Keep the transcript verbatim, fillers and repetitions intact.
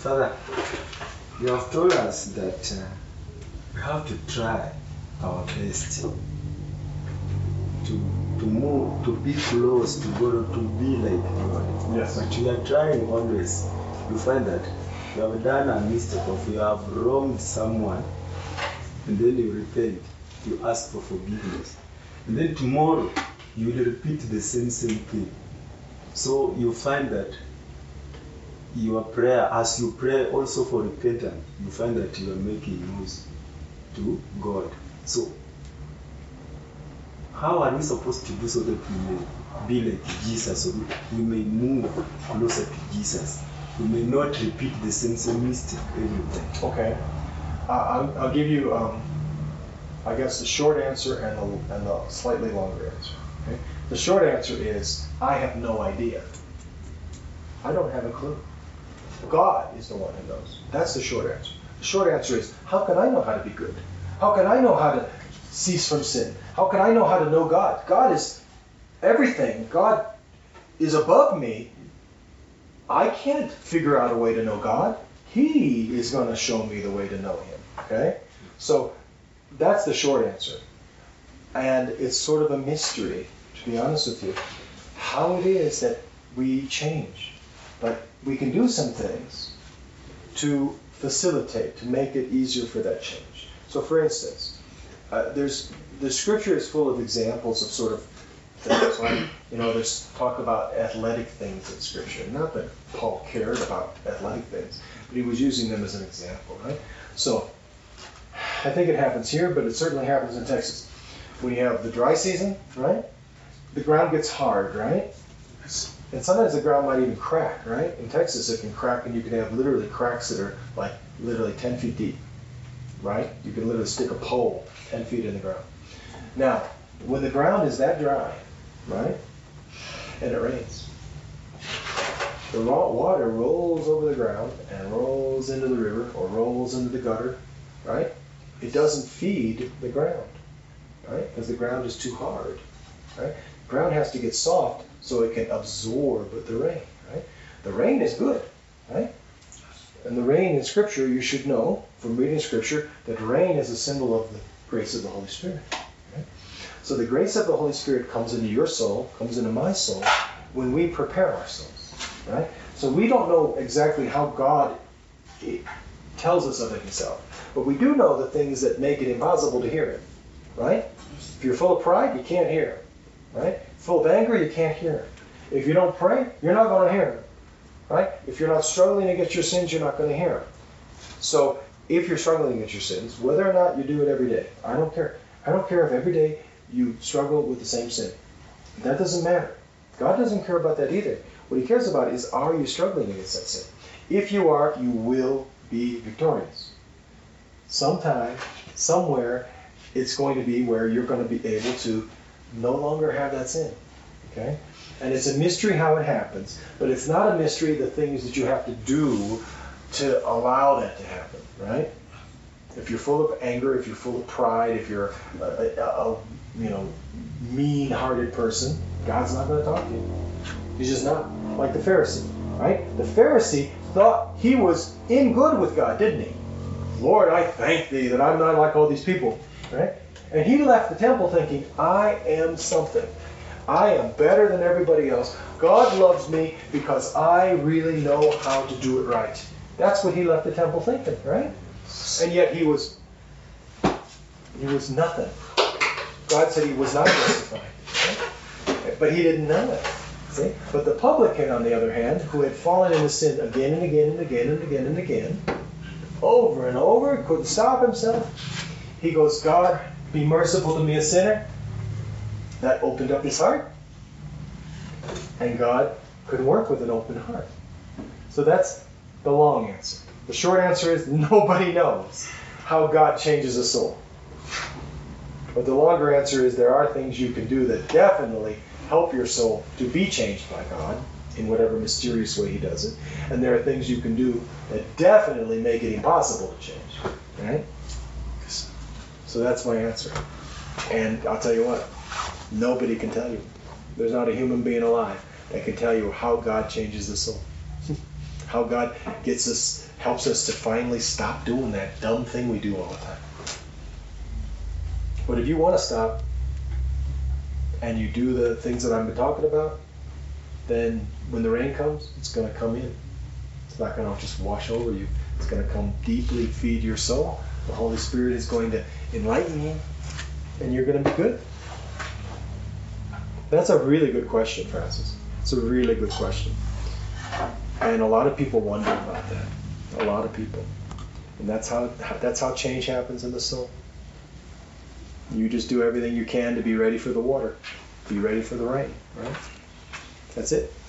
Father, you have told us that uh, we have to try our best to to move, to be close to God, to be like God. Yes. But we are trying always. You find that you have done a mistake, or you have wronged someone, and then you repent, you ask for forgiveness, and then tomorrow you will repeat the same same thing. So you find that your prayer, as you pray also for repentance, you find that you are making noise to God. So how are we supposed to do so that we may be like Jesus, or we may move closer to Jesus? We may not repeat the same same mistake every time. Okay. Uh, I'll, I'll give you, um, I guess, the short answer and the, and the slightly longer answer. Okay? The short answer is, I have no idea. I don't have a clue. God is the one who knows. That's the short answer. The short answer is, how can I know how to be good? How can I know how to cease from sin? How can I know how to know God? God is everything. God is above me. I can't figure out a way to know God. He is going to show me the way to know Him. Okay? So that's the short answer. And it's sort of a mystery, to be honest with you, how it is that we change. But we can do some things to facilitate, to make it easier for that change. So for instance, uh, there's the scripture is full of examples of sort of things like, you know, there's talk about athletic things in scripture. Not that Paul cared about athletic things, but he was using them as an example, right? So I think it happens here, but it certainly happens in Texas. When you have the dry season, right? The ground gets hard, right? And sometimes the ground might even crack, right? In Texas, it can crack, and you can have literally cracks that are like literally ten feet deep, right? You can literally stick a pole ten feet in the ground. Now, when the ground is that dry, right, and it rains, the raw water rolls over the ground and rolls into the river or rolls into the gutter, right? It doesn't feed the ground, right? Because the ground is too hard, right? The ground has to get soft so it can absorb the rain, right? The rain is good, right? And the rain in Scripture, you should know from reading Scripture that rain is a symbol of the grace of the Holy Spirit. Right? So the grace of the Holy Spirit comes into your soul, comes into my soul, when we prepare ourselves, right? So we don't know exactly how God tells us of Himself, but we do know the things that make it impossible to hear Him, right? If you're full of pride, you can't hear Him, right? Full of anger, you can't hear Him. If you don't pray, you're not going to hear Him, right? If you're not struggling against your sins, you're not going to hear Him. So if you're struggling against your sins, whether or not you do it every day, I don't care. I don't care if every day you struggle with the same sin. That doesn't matter. God doesn't care about that either. What He cares about is, are you struggling against that sin? If you are, you will be victorious. Sometime, somewhere, it's going to be where you're going to be able to no longer have that sin. Okay? And it's a mystery how it happens, but it's not a mystery the things that you have to do to allow that to happen, right? If you're full of anger, if you're full of pride, if you're a, a, a you know, mean-hearted person, God's not going to talk to you. He's just not. Like the Pharisee, right? The Pharisee thought he was in good with God, didn't he? Lord, I thank Thee that I'm not like all these people, right? And he left the temple thinking, I am something. I am better than everybody else. God loves me because I really know how to do it right. That's what he left the temple thinking, right? And yet he was, he was nothing. God said he was not justified, right? But he didn't know it. See? But the publican, on the other hand, who had fallen into sin again and again and again and again and again, over and over, couldn't stop himself. He goes, God, be merciful to me, a sinner. That opened up his heart. And God could work with an open heart. So that's the long answer. The short answer is nobody knows how God changes a soul. But the longer answer is there are things you can do that definitely help your soul to be changed by God in whatever mysterious way He does it. And there are things you can do that definitely make it impossible to change. Right? So that's my answer. And I'll tell you what, nobody can tell you. There's not a human being alive that can tell you how God changes the soul. How God gets us, helps us to finally stop doing that dumb thing we do all the time. But if you want to stop and you do the things that I've been talking about, then when the rain comes, it's going to come in. It's not going to just wash over you. It's going to come deeply feed your soul. The Holy Spirit is going to enlighten you, and you're going to be good. That's a really good question, Francis. It's a really good question. And a lot of people wonder about that. A lot of people. And that's how that's how change happens in the soul. You just do everything you can to be ready for the water. Be ready for the rain, right? That's it.